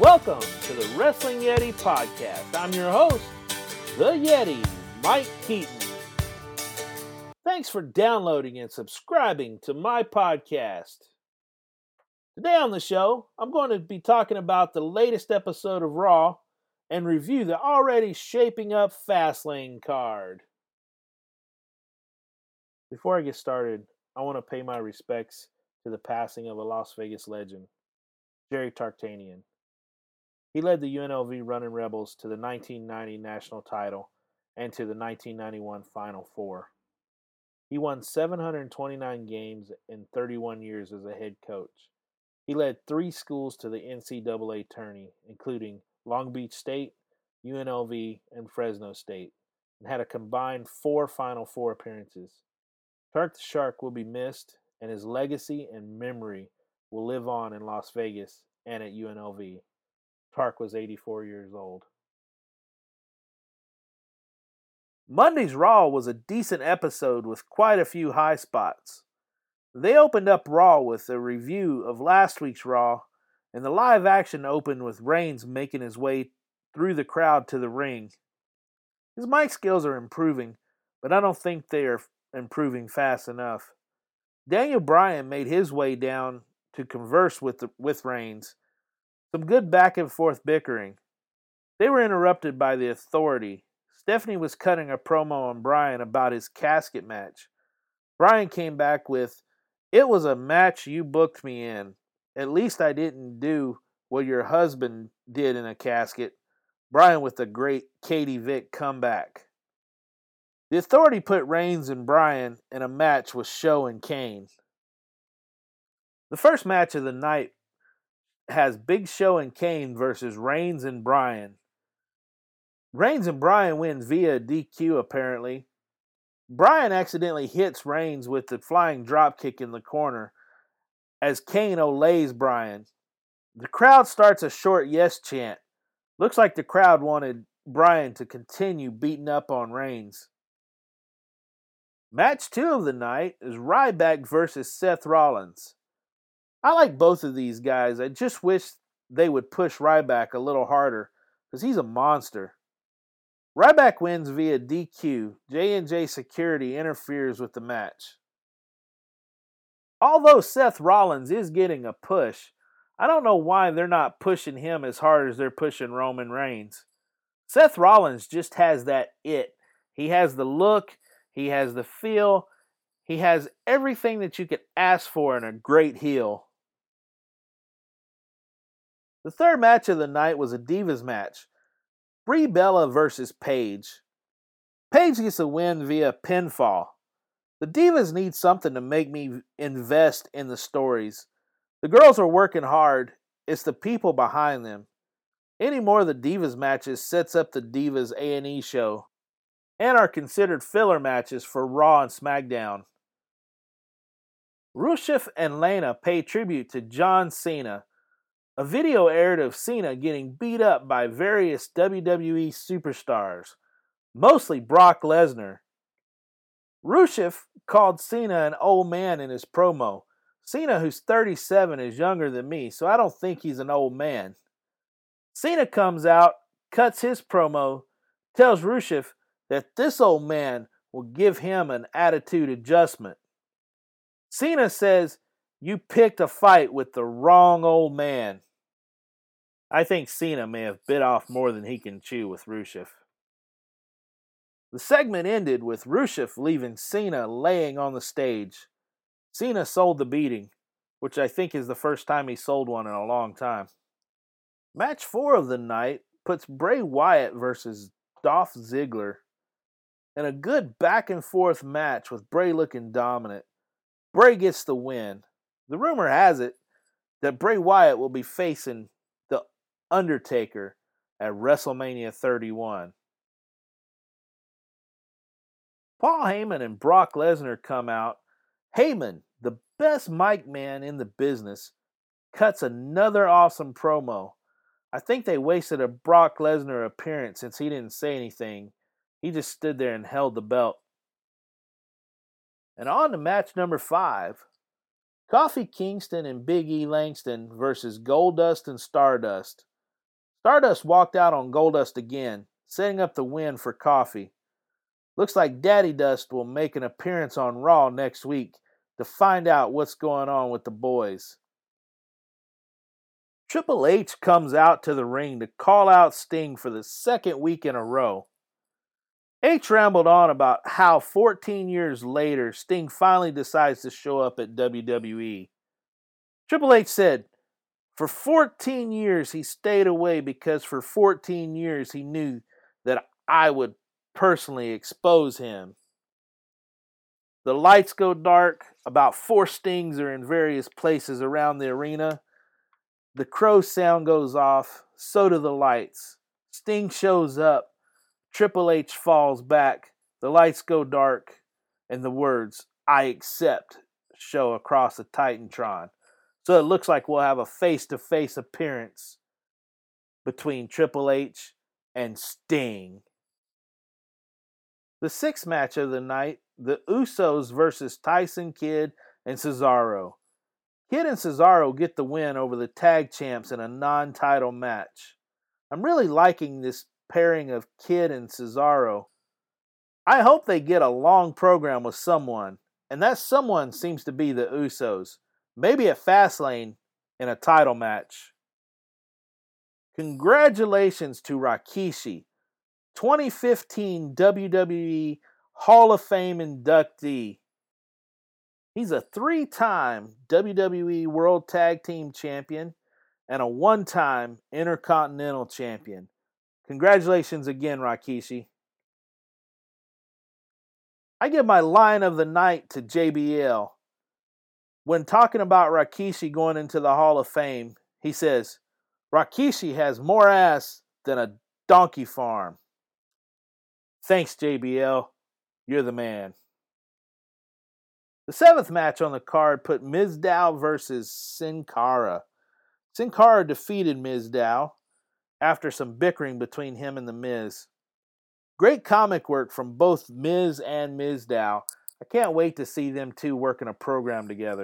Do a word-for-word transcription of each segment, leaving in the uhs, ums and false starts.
Welcome to the Wrestling Yeti Podcast. I'm your host, the Yeti, Mike Keaton. Thanks for downloading and subscribing to my podcast. Today on the show, I'm going to be talking about the latest episode of Raw and review the already shaping up Fastlane card. Before I get started, I want to pay my respects to the passing of a Las Vegas legend, Jerry Tarkanian. He led the U N L V Running Rebels to the nineteen ninety national title and to the nineteen ninety-one Final Four. He won seven hundred twenty-nine games in thirty-one years as a head coach. He led three schools to the N C double A tourney, including Long Beach State, U N L V, and Fresno State, and had a combined four Final Four appearances. Tark the Shark will be missed, and his legacy and memory will live on in Las Vegas and at U N L V. Tark was eighty-four years old. Monday's Raw was a decent episode with quite a few high spots. They opened up Raw with a review of last week's Raw, and the live action opened with Reigns making his way through the crowd to the ring. His mic skills are improving, but I don't think they are improving fast enough. Daniel Bryan made his way down to converse with the, with Reigns. Some good back and forth bickering. They were interrupted by the Authority. Stephanie was cutting a promo on Bryan about his casket match. Bryan came back with, "It was a match you booked me in. At least I didn't do what your husband did in a casket." Bryan with a great Katie Vick comeback. The Authority put Reigns and Bryan in a match with Show and Kane. The first match of the night has Big Show and Kane versus Reigns and Bryan. Reigns and Bryan win via D Q apparently. Bryan accidentally hits Reigns with the flying dropkick in the corner as Kane olays Bryan. The crowd starts a short yes chant. Looks like the crowd wanted Bryan to continue beating up on Reigns. Match two of the night is Ryback versus Seth Rollins. I like both of these guys. I just wish they would push Ryback a little harder because he's a monster. Ryback wins via D Q. J and J Security interferes with the match. Although Seth Rollins is getting a push, I don't know why they're not pushing him as hard as they're pushing Roman Reigns. Seth Rollins just has that it. He has the look, he has the feel, he has everything that you could ask for in a great heel. The third match of the night was a Divas match. Brie Bella versus Paige. Paige gets a win via pinfall. The Divas need something to make me invest in the stories. The girls are working hard. It's the people behind them. Any more of the Divas matches sets up the Divas A and E show and are considered filler matches for Raw and SmackDown. Rusev and Lana pay tribute to John Cena. A video aired of Cena getting beat up by various W W E superstars, mostly Brock Lesnar. Rusev called Cena an old man in his promo. Cena, who's thirty-seven, is younger than me, so I don't think he's an old man. Cena comes out, cuts his promo, tells Rusev that this old man will give him an attitude adjustment. Cena says, "You picked a fight with the wrong old man." I think Cena may have bit off more than he can chew with Rusev. The segment ended with Rusev leaving Cena laying on the stage. Cena sold the beating, which I think is the first time he sold one in a long time. Match four of the night puts Bray Wyatt versus Dolph Ziggler in a good back and forth match with Bray looking dominant. Bray gets the win. The rumor has it that Bray Wyatt will be facing The Undertaker at WrestleMania thirty-one. Paul Heyman and Brock Lesnar come out. Heyman, the best mic man in the business, cuts another awesome promo. I think they wasted a Brock Lesnar appearance since he didn't say anything. He just stood there and held the belt. And on to match number five. Kofi Kingston and Big E Langston versus Goldust and Stardust. Stardust walked out on Goldust again, setting up the win for Coffee. Looks like Daddy Dust will make an appearance on Raw next week to find out what's going on with the boys. Triple H comes out to the ring to call out Sting for the second week in a row. H rambled on about how fourteen years later, Sting finally decides to show up at W W E. Triple H said, for fourteen years he stayed away because for fourteen years he knew that I would personally expose him. The lights go dark. About four Stings are in various places around the arena. The crow sound goes off. So do the lights. Sting shows up. Triple H falls back. The lights go dark. And the words, I accept, show across the Titantron. So it looks like we'll have a face-to-face appearance between Triple H and Sting. The sixth match of the night, the Usos versus Tyson Kidd and Cesaro. Kidd and Cesaro get the win over the tag champs in a non-title match. I'm really liking this pairing of Kidd and Cesaro. I hope they get a long program with someone, and that someone seems to be the Usos. Maybe at Fastlane in a title match. Congratulations to Rikishi, twenty fifteen W W E Hall of Fame inductee. He's a three-time W W E World Tag Team Champion and a one-time Intercontinental Champion. Congratulations again, Rikishi. I give my line of the night to J B L. When talking about Rikishi going into the Hall of Fame, he says, Rikishi has more ass than a donkey farm. Thanks, J B L. You're the man. The seventh match on the card put Mizdow versus Sin Cara. Sin Cara defeated Mizdow after some bickering between him and The Miz. Great comic work from both Miz and Mizdow. I can't wait to see them two working a program together.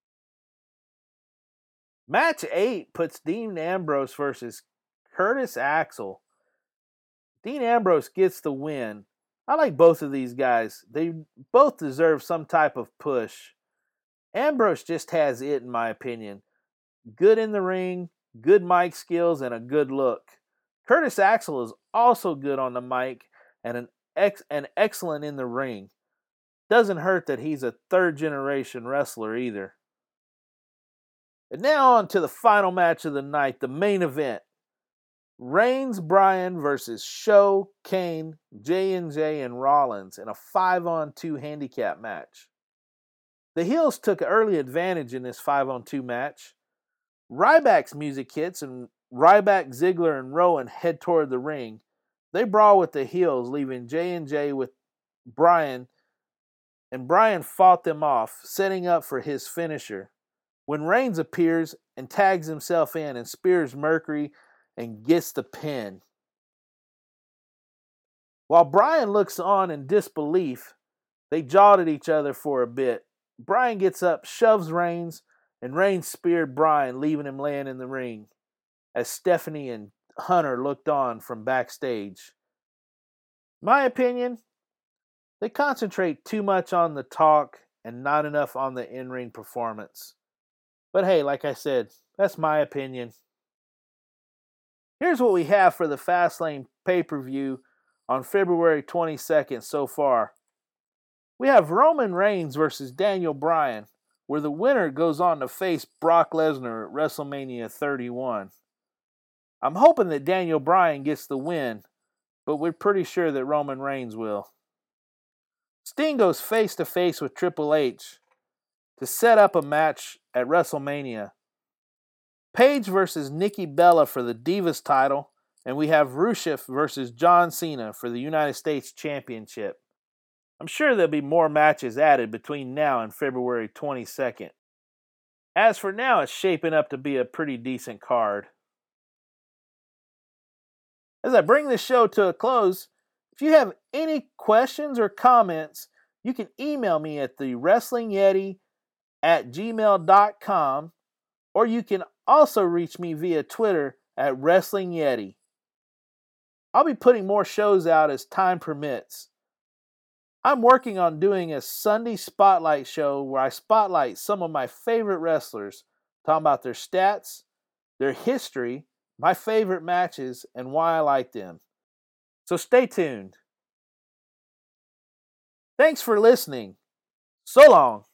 Match eight puts Dean Ambrose versus Curtis Axel. Dean Ambrose gets the win. I like both of these guys. They both deserve some type of push. Ambrose just has it, in my opinion. Good in the ring, good mic skills, and a good look. Curtis Axel is also good on the mic and an ex- and excellent in the ring. Doesn't hurt that he's a third-generation wrestler either. And now on to the final match of the night, the main event. Reigns Bryan versus Show, Kane, J and J, and Rollins in a five on two handicap match. The heels took early advantage in this five on two match. Ryback's music hits and Ryback, Ziggler, and Rowan head toward the ring. They brawl with the heels, leaving J and J with Bryan, and Bryan fought them off, setting up for his finisher. When Reigns appears and tags himself in and spears Mercury and gets the pin. While Bryan looks on in disbelief, they jawed at each other for a bit. Bryan gets up, shoves Reigns, and Reigns speared Bryan, leaving him laying in the ring, as Stephanie and Hunter looked on from backstage. My opinion, they concentrate too much on the talk and not enough on the in-ring performance. But hey, like I said, that's my opinion. Here's what we have for the Fastlane pay-per-view on February twenty-second so far. We have Roman Reigns versus Daniel Bryan, where the winner goes on to face Brock Lesnar at WrestleMania thirty-one. I'm hoping that Daniel Bryan gets the win, but we're pretty sure that Roman Reigns will. Sting goes face-to-face with Triple H to set up a match at WrestleMania. Paige versus Nikki Bella for the Divas title, and we have Rusev versus John Cena for the United States Championship. I'm sure there'll be more matches added between now and February twenty-second. As for now, it's shaping up to be a pretty decent card. As I bring this show to a close, if you have any questions or comments, you can email me at the wrestling yeti at gmail dot com, or you can also reach me via Twitter at Wrestling Yeti. I'll be putting more shows out as time permits. I'm working on doing a Sunday spotlight show where I spotlight some of my favorite wrestlers, talking about their stats, their history, my favorite matches, and why I like them. So stay tuned. Thanks for listening. So long.